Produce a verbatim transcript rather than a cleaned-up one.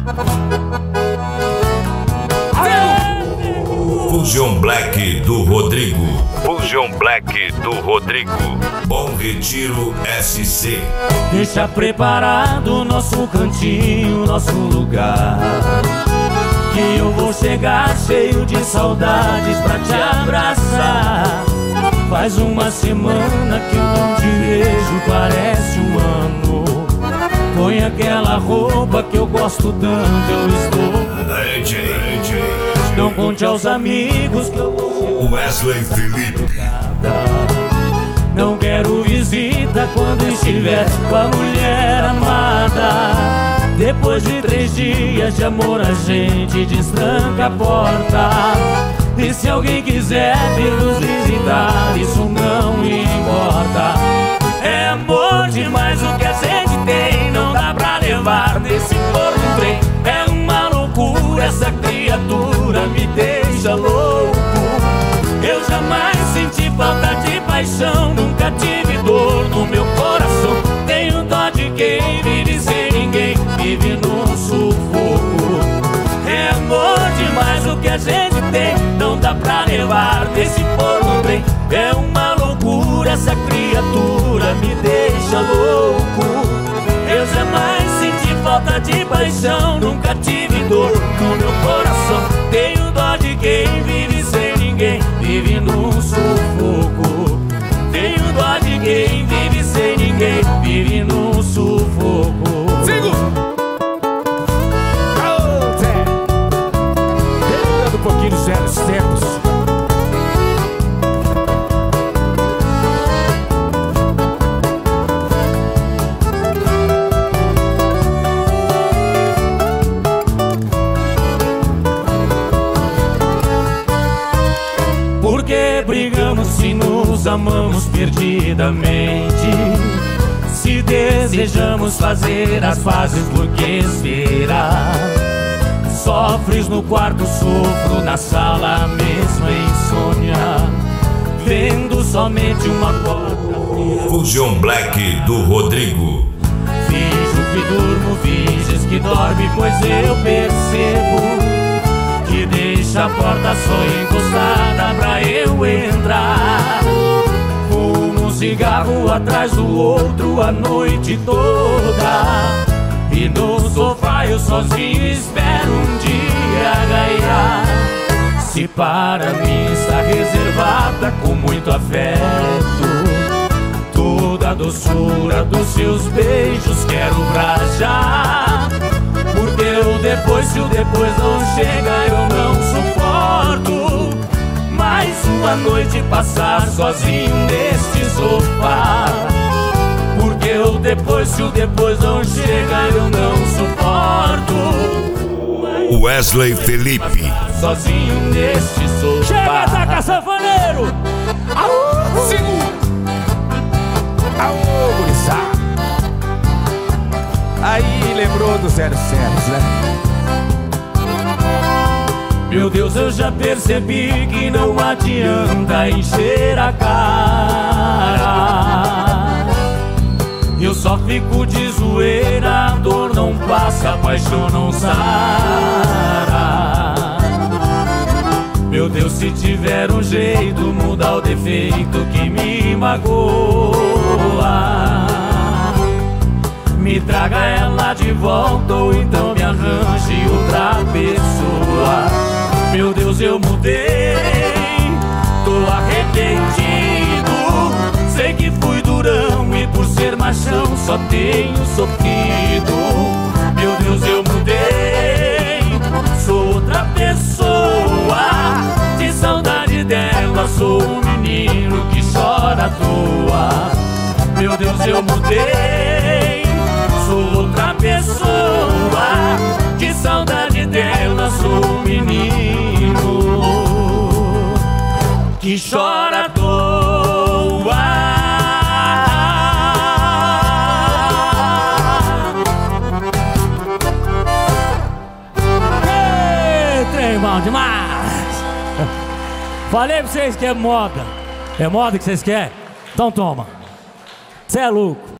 Fusion Black do Rodrigo. Fusion Black do Rodrigo. Bom Retiro S C. Deixa preparado o nosso cantinho, nosso lugar, que eu vou chegar cheio de saudades pra te abraçar. Faz uma semana que eu não te vejo, parece um ano. Põe aquela roupa que eu gosto tanto, eu estou. Não conte aos amigos que eu vou. Wesley Felipe. Não quero visita quando estiver com a mulher amada. Depois de três dias de amor a gente destranca a porta. E se alguém quiser vir nos visitar, isso não importa. É amor demais o que a gente tem, não dá pra levar desse corpo no trem. É uma loucura, essa criatura me deixa louco. Eu jamais senti falta de paixão, nunca tive dor no meu coração. Tenho dó de quem vive sem ninguém, vive num sufoco. É amor demais o que a gente tem, não dá pra levar desse porco trem. É uma loucura, essa criatura me deixa louco. Eu jamais senti falta de paixão, nunca tive dor no meu coração. Tenho dó de quem vive sem ninguém, vive num sufoco. Tenho dó de quem vive sem ninguém, vive num sufoco. Sigo! Aô, Zé! Relembrando um pouquinho dos velhos tempos. Por que brigamos se nos amamos perdidamente? Se desejamos fazer as pazes, por que esperar? Sofres no quarto, sofro na sala, a mesma insônia, vendo somente uma porta. Fusion Black do Rodrigo. Finjo que durmo, finges que dorme, pois eu percebo que deixa a porta só encostada pra eu entrar. Fumo um cigarro atrás do outro a noite toda, e no sofá eu sozinho espero um dia ganhar. Se para mim está reservada com muito afeto toda a doçura dos seus beijos, quero pra já. Porque o depois, se o depois não chega, eu não suporto mais uma noite passar sozinho neste sofá. Porque o depois, se o depois não chega, eu não suporto Wesley Felipe. sozinho neste sofá. Chega, Taca Sanfoneiro! Aô! Sigo! Aô, gurizada! Aí lembrou dos zero zeros, né? Meu Deus, eu já percebi que não adianta encher a cara. Eu só fico de zoeira, a dor não passa, a paixão não sara. Meu Deus, se tiver um jeito, mudar o defeito que me magoa, me traga ela de volta, ou então me arranje outra pessoa. Meu Deus, eu mudei, tô arrependido. Sei que fui durão e por ser machão só tenho sofrido. Meu Deus, eu mudei, sou outra pessoa. De saudade dela sou um menino que chora à toa. Meu Deus, eu mudei, sou outra pessoa. De saudade dela sou um menino que chora à toa. Ei, trem bom demais! Falei pra vocês que é moda. É moda que vocês querem? Então toma. Cê é louco.